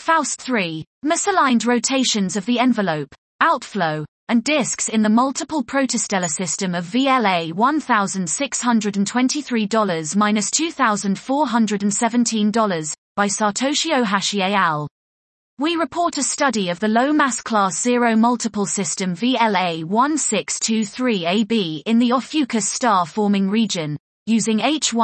Faust 3. Misaligned rotations of the envelope, outflow, and disks in the multiple protostellar system of VLA $1,623-$2,417 by Satoshi Ohashi et al. We report a study of the low-mass class 0 multiple system VLA 1623AB in the Ophiuchus star-forming region, using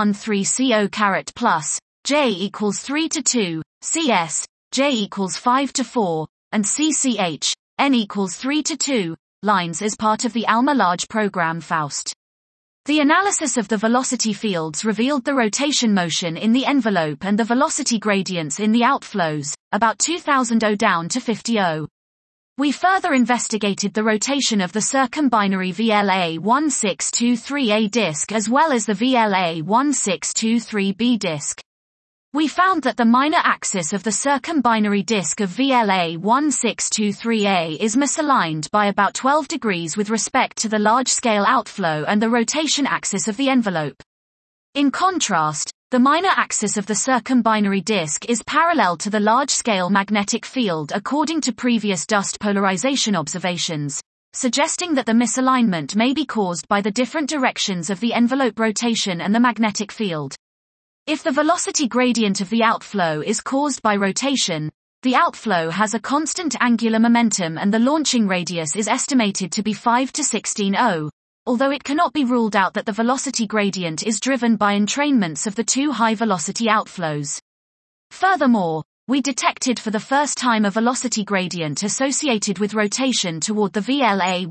H13CO+, J equals 3 to 2, CS, J equals 5 to 4, and CCH, N equals 3 to 2, lines as part of the ALMA large program Faust. The analysis of the velocity fields revealed the rotation motion in the envelope and the velocity gradients in the outflows, about 2000 O down to 50 O. We further investigated the rotation of the circumbinary VLA 1623A disk as well as the VLA 1623B disk. We found that the minor axis of the circumbinary disk of VLA 1623A is misaligned by about 12 degrees with respect to the large-scale outflow and the rotation axis of the envelope. In contrast, the minor axis of the circumbinary disk is parallel to the large-scale magnetic field according to previous dust polarization observations, suggesting that the misalignment may be caused by the different directions of the envelope rotation and the magnetic field. If the velocity gradient of the outflow is caused by rotation, the outflow has a constant angular momentum and the launching radius is estimated to be 5 to 16 O, although it cannot be ruled out that the velocity gradient is driven by entrainments of the two high-velocity outflows. Furthermore, we detected for the first time a velocity gradient associated with rotation toward the VLA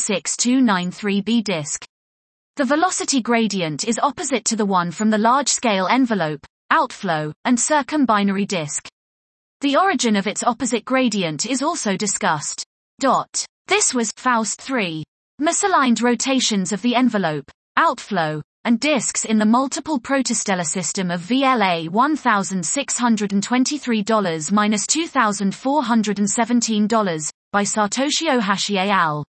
16293B disk. The velocity gradient is opposite to the one from the large-scale envelope, outflow, and circumbinary disk. The origin of its opposite gradient is also discussed. This was Faust 3. Misaligned rotations of the envelope, outflow, and disks in the multiple protostellar system of VLA $1,623-$2,417 by Satoshi Ohashi et al.